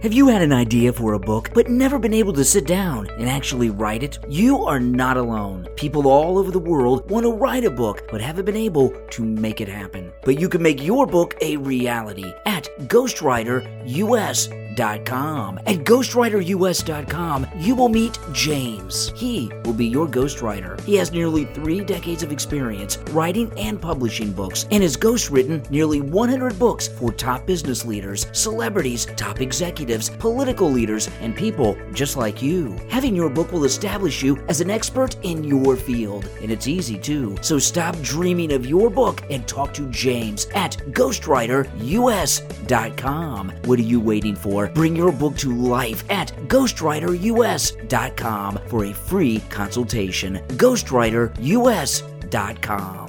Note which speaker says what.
Speaker 1: Have you had an idea for a book but never been able to sit down and actually write it? You are not alone. People all over the world want to write a book but haven't been able to make it happen. But you can make your book a reality at GhostwriterUS.com. At GhostwriterUS.com, you will meet James. He will be your ghostwriter. He has nearly 3 decades of experience writing and publishing books and has ghostwritten nearly 100 books for top business leaders, celebrities, top executives, political leaders, and people just like you. Having your book will establish you as an expert in your field, and it's easy too. So stop dreaming of your book and talk to James at GhostwriterUS.com. What are you waiting for? Bring your book to life at GhostwriterUS.com for a free consultation. GhostwriterUS.com.